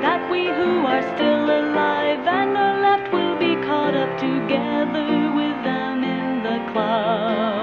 that we who are still alive and are left will be caught up together with them in the clouds.